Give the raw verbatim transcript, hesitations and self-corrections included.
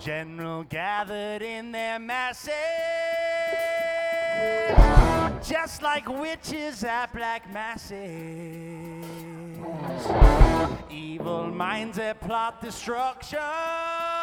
general gathered in their masses, just like witches at black masses. Evil minds that plot destruction